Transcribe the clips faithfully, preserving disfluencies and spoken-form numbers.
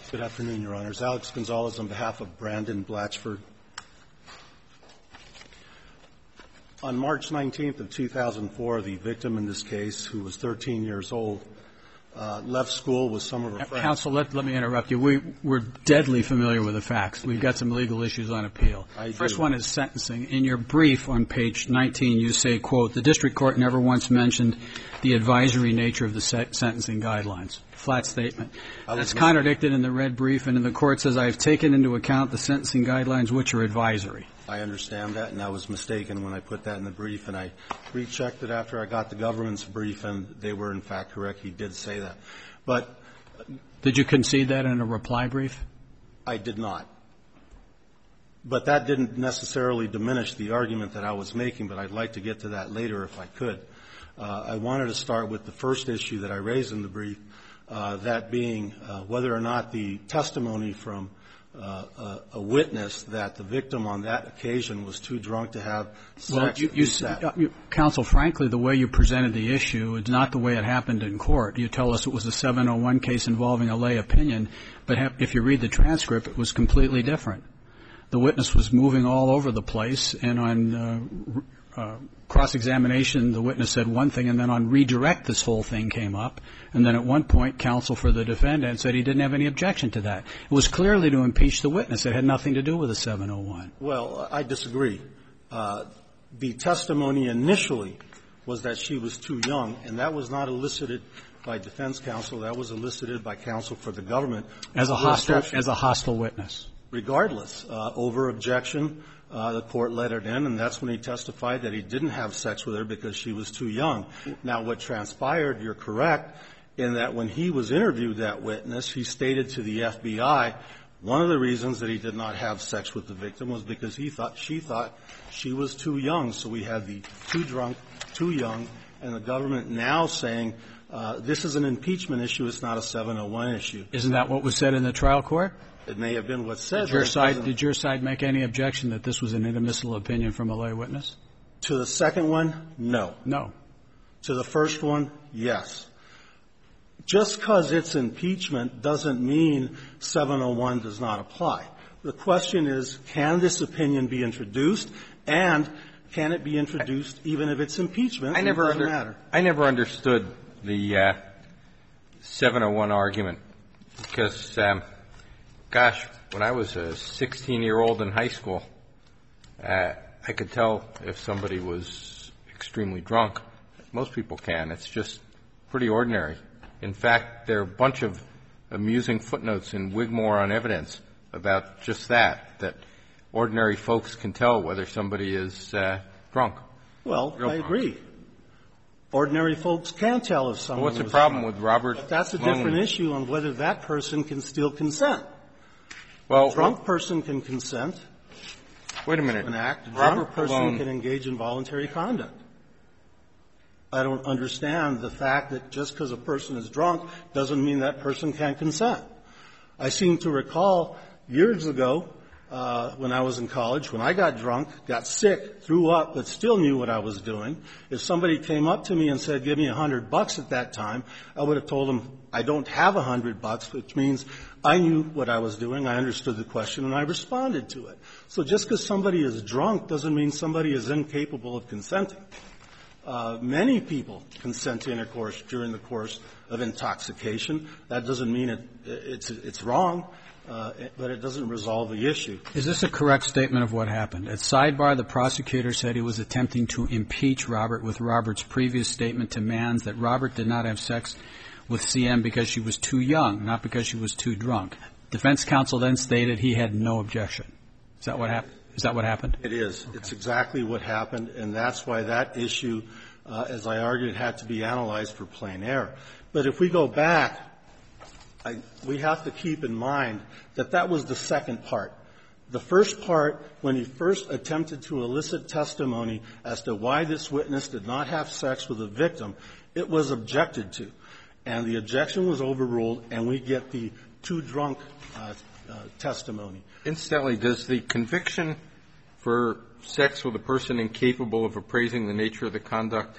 Good afternoon, Your Honors. Alex Gonzalez on behalf of Brandon Blatchford. On March nineteenth of two thousand four, the victim in this case, who was thirteen years old, uh, left school with some of her friends. Counsel, let, let me interrupt you. We, we're deadly familiar with the facts. We've got some legal issues on appeal. I First do. one is sentencing. In your brief on page nineteen, you say, quote, the district court never once mentioned the advisory nature of the se- sentencing guidelines. Flat statement. That's contradicted in the red brief, and in the court says, I have taken into account the sentencing guidelines, which are advisory. I understand that, and I was mistaken when I put that in the brief, and I rechecked it after I got the government's brief, and they were, in fact, correct. He did say that. But did you concede that in a reply brief? I did not. But that didn't necessarily diminish the argument that I was making, but I'd like to get to that later if I could. Uh, I wanted to start with the first issue that I raised in the brief, uh, that being uh, whether or not the testimony from uh, a, a witness that the victim on that occasion was too drunk to have sex. Well, you, you, uh, you, counsel, frankly, the way you presented the issue is not the way it happened in court. You tell us it was a seven oh one case involving a lay opinion, but ha- if you read the transcript, it was completely different. The witness was moving all over the place, and on uh, uh, cross-examination, the witness said one thing, and then on redirect, this whole thing came up. And then at one point, counsel for the defendant said he didn't have any objection to that. It was clearly to impeach the witness. It had nothing to do with a seven oh one. Well, I disagree. Uh, the testimony initially was that she was too young, and that was not elicited by defense counsel. That was elicited by counsel for the government. As a hostile, as a hostile witness. Regardless, uh, over objection, uh, the court let it in, and that's when he testified that he didn't have sex with her because she was too young. Now, what transpired, you're correct, in that when he was interviewed, that witness, he stated to the F B I one of the reasons that he did not have sex with the victim was because he thought, she thought she was too young. So we had the too drunk, too young, and the government now saying, uh, this is an impeachment issue, it's not a seven oh one issue. Isn't that what was said in the trial court? It may have been what's said. Did your side, did your side make any objection that this was an inadmissible opinion from a lay witness? To the second one, no. No. To the first one, yes. Just because it's impeachment doesn't mean seven oh one does not apply. The question is, can this opinion be introduced, and can it be introduced even if it's impeachment? I never it doesn't under, matter. I never understood the uh, seven oh one argument because, um, gosh, when I was a sixteen-year-old in high school, uh, I could tell if somebody was extremely drunk. Most people can. It's just pretty ordinary. In fact, there are a bunch of amusing footnotes in Wigmore on Evidence about just that, that ordinary folks can tell whether somebody is uh, drunk. Well, Real I drunk. agree. Ordinary folks can tell if someone Well, what's the was problem drunk. with Robert But that's a Sloan? different issue on whether that person can still consent. Well, A drunk person can consent wait a minute. to an act. A Robert drunk person Malone, can engage in voluntary conduct. I don't understand the fact that just because a person is drunk doesn't mean that person can't consent. I seem to recall years ago uh, when I was in college, when I got drunk, got sick, threw up, but still knew what I was doing. If somebody came up to me and said, give me a hundred bucks at that time, I would have told them, I don't have a hundred bucks, which means I knew what I was doing, I understood the question, and I responded to it. So just because somebody is drunk doesn't mean somebody is incapable of consenting. Uh, many people consent to intercourse during the course of intoxication. That doesn't mean it, it's, it's wrong, uh, but it doesn't resolve the issue. Is this a correct statement of what happened? At sidebar, the prosecutor said he was attempting to impeach Robert with Robert's previous statement to Manns that Robert did not have sex with C M because she was too young, not because she was too drunk. Defense counsel then stated he had no objection. Is that what happened? Is that what happened? It is. Okay. It's exactly what happened, and that's why that issue, uh, as I argued, had to be analyzed for plain error. But if we go back, I, we have to keep in mind that that was the second part. The first part, when he first attempted to elicit testimony as to why this witness did not have sex with the victim, it was objected to. And the objection was overruled, and we get the too drunk uh, uh, testimony. Incidentally, does the conviction for sex with a person incapable of appraising the nature of the conduct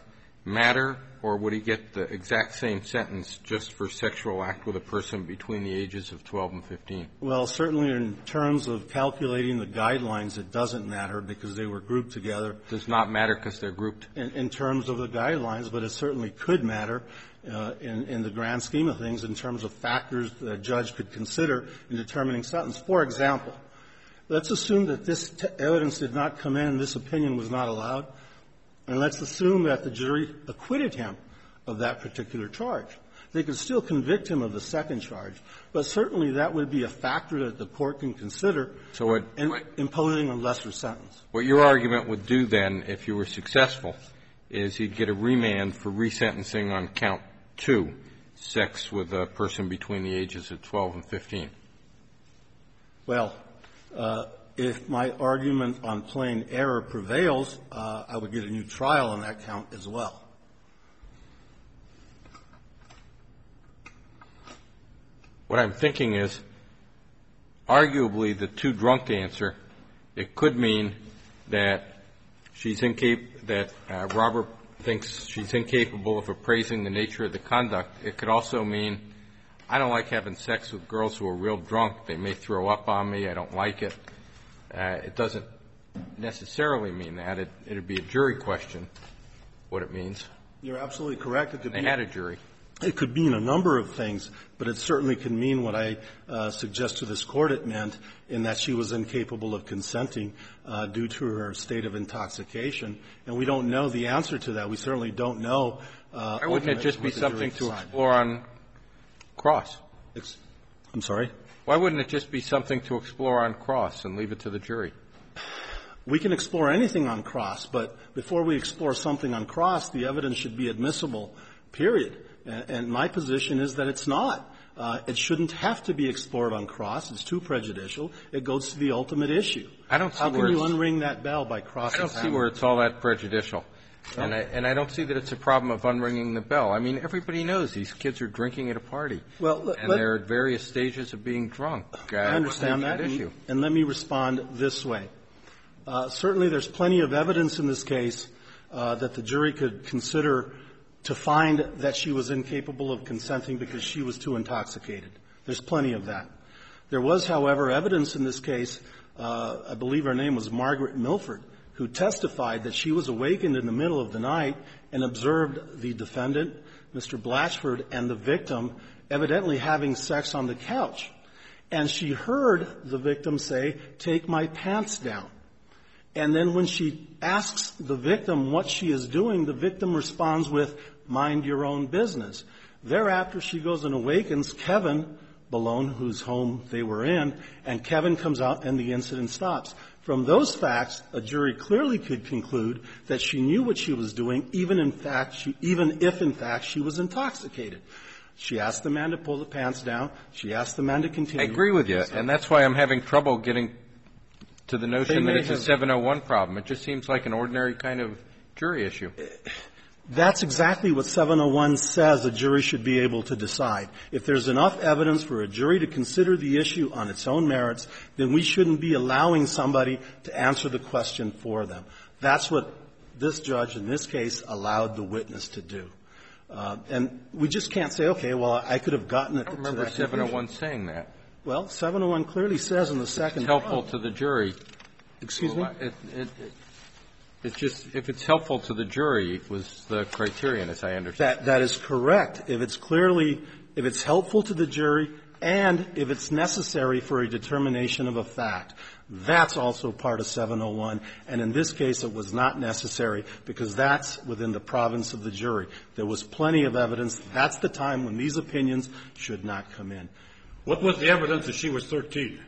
matter, or would he get the exact same sentence just for sexual act with a person between the ages of twelve and fifteen? Well, certainly in terms of calculating the guidelines, it doesn't matter because they were grouped together. It does not matter because they're grouped? In, in terms of the guidelines, but it certainly could matter uh, in, in the grand scheme of things in terms of factors that a judge could consider in determining sentence. For example, let's assume that this t- evidence did not come in, this opinion was not allowed, and let's assume that the jury acquitted him of that particular charge. They could still convict him of the second charge, but certainly that would be a factor that the court can consider so what, in imposing a lesser sentence. What your argument would do then, if you were successful, is he'd get a remand for resentencing on count two, sex with a person between the ages of twelve and fifteen. Well, uh, if my argument on plain error prevails, uh, I would get a new trial on that count as well. What I'm thinking is, arguably, the too drunk answer, it could mean that she's incap- that uh, Robert thinks she's incapable of appraising the nature of the conduct. It could also mean, I don't like having sex with girls who are real drunk. They may throw up on me. I don't like it. Uh, it doesn't necessarily mean that. It would be a jury question, what it means. You're absolutely correct. It could they be had a jury. It could mean a number of things, but it certainly can mean what I uh, suggest to this court it meant, in that she was incapable of consenting uh, due to her state of intoxication. And we don't know the answer to that. We certainly don't know. Uh, Why wouldn't it just be something to explore on cross? It's, I'm sorry? Why wouldn't it just be something to explore on cross and leave it to the jury? We can explore anything on cross, but before we explore something on cross, the evidence should be admissible, period. And my position is that it's not. Uh, it shouldn't have to be explored on cross. It's too prejudicial. It goes to the ultimate issue. I don't see How where can you unring that bell by cross? I don't see where it's all that prejudicial. No. And I, and I don't see that it's a problem of unringing the bell. I mean, everybody knows these kids are drinking at a party. Well, let, and they're at various stages of being drunk. Uh, I understand that. And, and let me respond this way. Uh, certainly there's plenty of evidence in this case uh, that the jury could consider to find that she was incapable of consenting because she was too intoxicated. There's plenty of that. There was, however, evidence in this case, uh, I believe her name was Margaret Milford, who testified that she was awakened in the middle of the night and observed the defendant, Mister Blatchford, and the victim evidently having sex on the couch. And she heard the victim say, "Take my pants down." And then when she asks the victim what she is doing, the victim responds with, "Mind your own business." Thereafter, she goes and awakens Kevin Ballone, whose home they were in, and Kevin comes out and the incident stops. From those facts, a jury clearly could conclude that she knew what she was doing, even in fact, she, even if in fact she was intoxicated. She asked the man to pull the pants down. She asked the man to continue. I agree with you, so, and that's why I'm having trouble getting to the notion that it's a seven oh one problem. It just seems like an ordinary kind of jury issue. That's exactly what seven oh one says a jury should be able to decide. If there's enough evidence for a jury to consider the issue on its own merits, then we shouldn't be allowing somebody to answer the question for them. That's what this judge in this case allowed the witness to do. Uh, and we just can't say, okay, well, I could have gotten it to that conclusion. I don't remember seven oh one saying that. Well, seven oh one clearly says in the second It's helpful to the jury. Excuse well, me? It, it, it, it's just, if it's helpful to the jury, it was the criterion, as I understand. That, that is correct. If it's clearly, if it's helpful to the jury and if it's necessary for a determination of a fact, that's also part of seven oh one. And in this case, it was not necessary because that's within the province of the jury. There was plenty of evidence. That's the time when these opinions should not come in. What was the evidence that she was thirteen?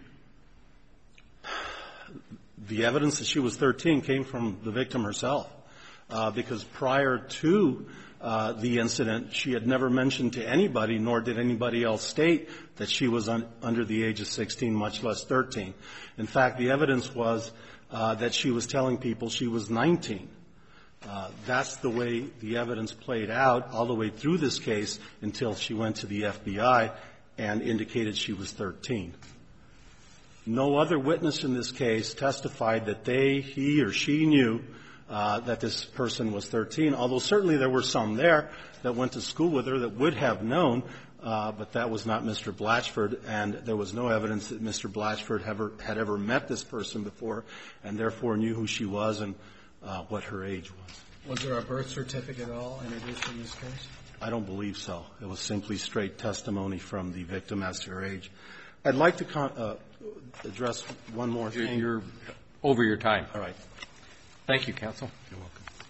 The evidence that she was thirteen came from the victim herself, uh, because prior to uh, the incident, she had never mentioned to anybody, nor did anybody else state that she was un- under the age of sixteen, much less thirteen. In fact, the evidence was uh, that she was telling people she was nineteen. Uh, that's the way the evidence played out all the way through this case until she went to the F B I and indicated she was thirteen. No other witness in this case testified that they, he or she knew uh, that this person was thirteen, although certainly there were some there that went to school with her that would have known, uh, but that was not Mister Blatchford, and there was no evidence that Mister Blatchford ever, had ever met this person before and therefore knew who she was and uh, what her age was. Was there a birth certificate at all introduced in this case? I don't believe so. It was simply straight testimony from the victim as to her age. I'd like to con- uh, address one more You're, thing. you're over your time. All right. Thank you, counsel. You're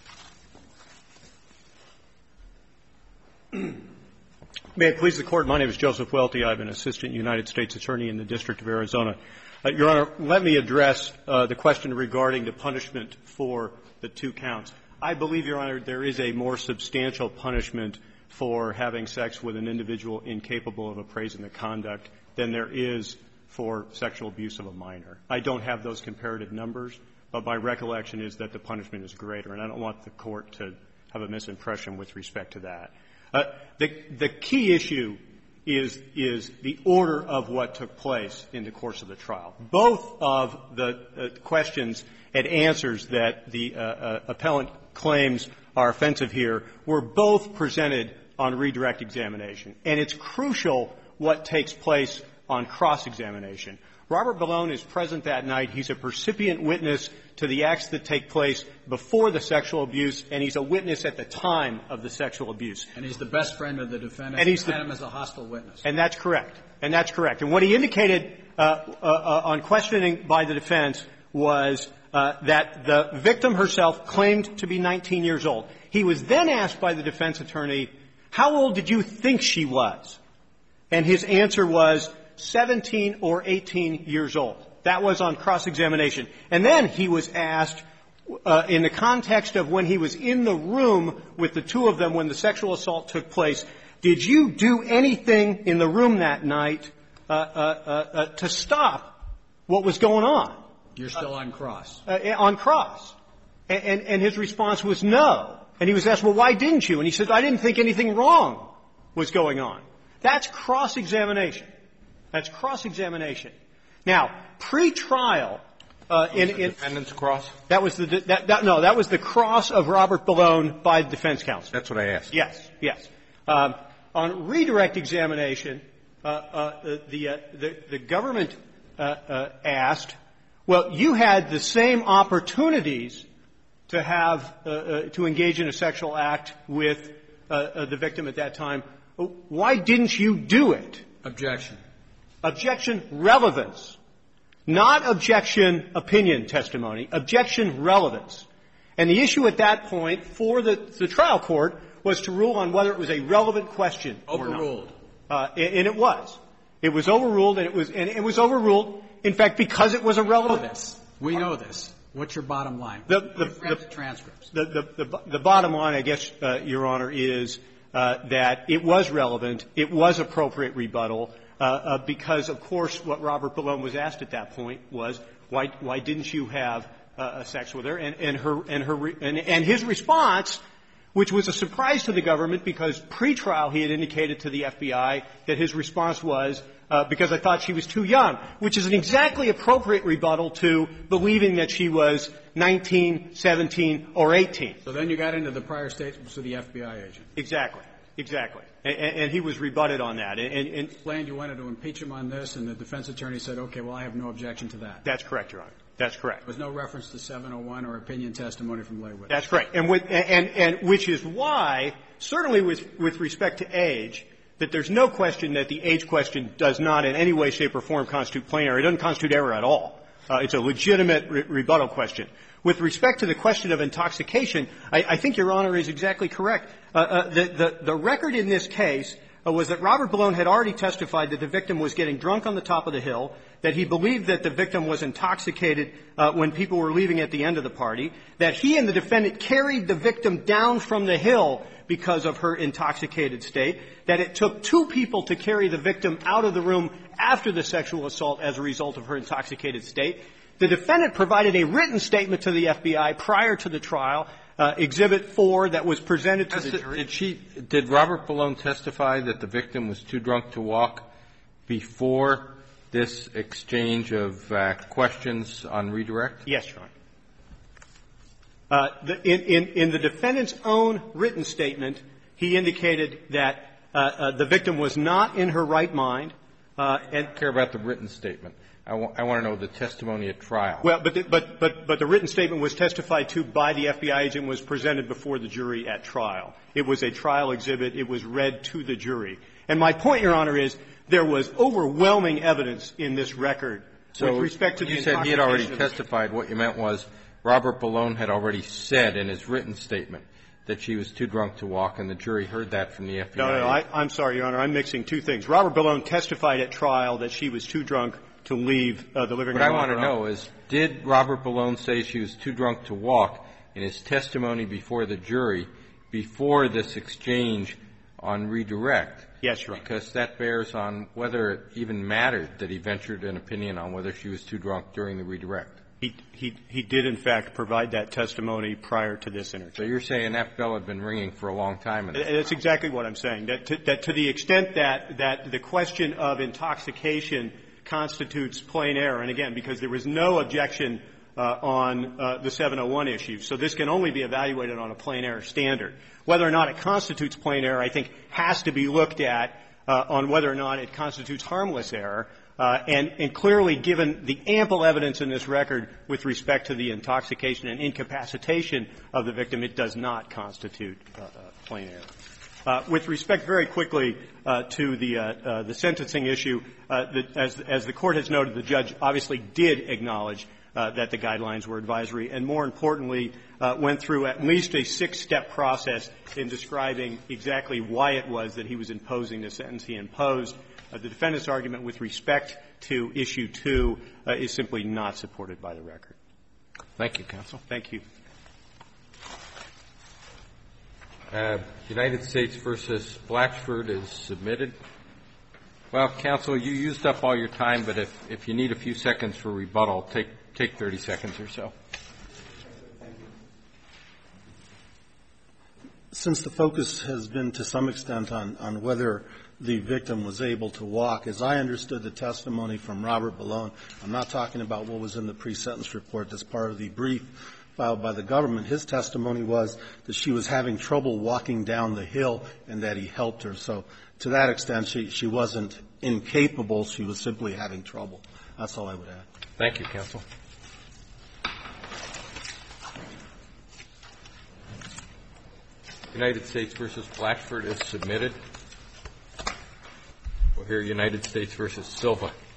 welcome. May it please the Court, my name is Joseph Welty. I'm an assistant United States attorney in the District of Arizona. Uh, Your Honor, let me address uh, the question regarding the punishment for the two counts. I believe, Your Honor, there is a more substantial punishment for having sex with an individual incapable of appraising the conduct than there is for sexual abuse of a minor. I don't have those comparative numbers, but my recollection is that the punishment is greater, and I don't want the Court to have a misimpression with respect to that. Uh, the, the key issue is, is the order of what took place in the course of the trial. Both of the uh, questions and answers that the uh, uh, appellant claims are offensive here were both presented on redirect examination. And it's crucial what takes place on cross-examination. Robert Bellone is present that night. He's a percipient witness to the acts that take place before the sexual abuse, and he's a witness at the time of the sexual abuse. And he's the best friend of the defendant. And he's the, had him as a hostile witness. And that's correct. And that's correct. And what he indicated uh, uh, uh, on questioning by the defense was uh, that the victim herself claimed to be nineteen years old. He was then asked by the defense attorney, how old did you think she was? And his answer was seventeen or eighteen years old. That was on cross-examination. And then he was asked, uh, in the context of when he was in the room with the two of them when the sexual assault took place, did you do anything in the room that night uh, uh, uh, uh, to stop what was going on? You're still on cross. Uh, on cross. And, and, and his response was no. And he was asked, well, why didn't you? And he said, I didn't think anything wrong was going on. That's cross-examination. That's cross-examination. Now, pre-trial, uh, in, the in defendant's cross? That was the that, that no, that was the cross of Robert Bellone by the defense counsel. That's what I asked. Yes, yes. Um, on redirect examination, uh, uh, the, uh, the the government uh, uh, asked, well, you had the same opportunities to have uh, uh, to engage in a sexual act with uh, uh, the victim at that time. Why didn't you do it? Objection. Objection relevance. Not objection opinion testimony. Objection relevance. And the issue at that point for the, the trial court was to rule on whether it was a relevant question Overruled. or not. Uh, and, and it was. It was overruled, and it was, and it was overruled, in fact, because it was a relevant. We know this. What's your bottom line? The, the, the, the transcripts. The, the, the, the bottom line, I guess, uh, Your Honor, is uh, that it was relevant, it was appropriate rebuttal, uh, uh, because, of course, what Robert Bellone was asked at that point was, why, why didn't you have uh, sex with her? And, and her, and her, and, and his response, which was a surprise to the government because pre-trial he had indicated to the F B I that his response was, uh, because I thought she was too young, which is an exactly appropriate rebuttal to believing that she was nineteen, seventeen, or eighteen. So then you got into the prior statements of the F B I agent. Exactly. Exactly. And, and he was rebutted on that. And, and explained you wanted to impeach him on this, and the defense attorney said, okay, well, I have no objection to that. That's correct, Your Honor. That's correct. There was no reference to seven oh one or opinion testimony from lay witness. That's correct. And, with, and, and which is why, certainly with, with respect to age, that there's no question that the age question does not in any way, shape, or form constitute plain error. It doesn't constitute error at all. Uh, it's a legitimate re- rebuttal question. With respect to the question of intoxication, I, I think Your Honor is exactly correct. Uh, uh, the, the, the record in this case uh, was that Robert Bellone had already testified that the victim was getting drunk on the top of the hill, that he believed that the victim was intoxicated uh, when people were leaving at the end of the party, that he and the defendant carried the victim down from the hill because of her intoxicated state, that it took two people to carry the victim out of the room after the sexual assault as a result of her intoxicated state. The defendant provided a written statement to the F B I prior to the trial, uh, Exhibit four, that was presented to the jury. Did she, did Robert Bellone testify that the victim was too drunk to walk before this exchange of uh, questions on redirect? Yes, Your Honor. Uh, the, in, in, in the defendant's own written statement, he indicated that uh, uh, the victim was not in her right mind. Uh, and I don't care about the written statement. I, wa- I want to know the testimony at trial. Well, but the, but but but the written statement was testified to by the F B I agent, was presented before the jury at trial. It was a trial exhibit. It was read to the jury. And my point, Your Honor, is there was overwhelming evidence in this record so with respect to the you said he had already intoxication of- testified. What you meant was Robert Bellone had already said in his written statement that she was too drunk to walk, and the jury heard that from the F B I. No, no, I, I'm sorry, Your Honor. I'm mixing two things. Robert Bellone testified at trial that she was too drunk to leave uh, the living room. What I want to know is, did Robert Bellone say she was too drunk to walk in his testimony before the jury before this exchange on redirect? Yes, Your Honor. Because that bears on whether it even mattered that he ventured an opinion on whether she was too drunk during the redirect. He, he, he did, in fact, provide that testimony prior to this interview. So you're saying that bell had been ringing for a long time. And that's exactly what I'm saying. That to, that to the extent that, that the question of intoxication constitutes plain error, and again, because there was no objection uh, on uh, the seven oh one issue, so this can only be evaluated on a plain error standard. Whether or not it constitutes plain error, I think, has to be looked at uh, on whether or not it constitutes harmless error. Uh, and, and clearly, given the ample evidence in this record with respect to the intoxication and incapacitation of the victim, it does not constitute uh, uh, plain error. Uh, with respect, very quickly, uh, to the, uh, uh, the sentencing issue, uh, the, as, as the Court has noted, the judge obviously did acknowledge uh, that the guidelines were advisory, and more importantly, uh, went through at least a six-step process in describing exactly why it was that he was imposing the sentence he imposed. Uh, the defendant's argument with respect to issue two uh, is simply not supported by the record. Thank you, counsel. Thank you. Uh, United States versus Blatchford is submitted. Well, counsel, you used up all your time, but if, if you need a few seconds for rebuttal, take, take thirty seconds or so. Since the focus has been to some extent on, on whether the victim was able to walk, as I understood the testimony from Robert Bellone, I'm not talking about what was in the pre-sentence report that's part of the brief filed by the government. His testimony was that she was having trouble walking down the hill and that he helped her. So to that extent, she, she wasn't incapable. She was simply having trouble. That's all I would add. Thank you, counsel. United States versus Blatchford is submitted. We'll hear United States versus Silva.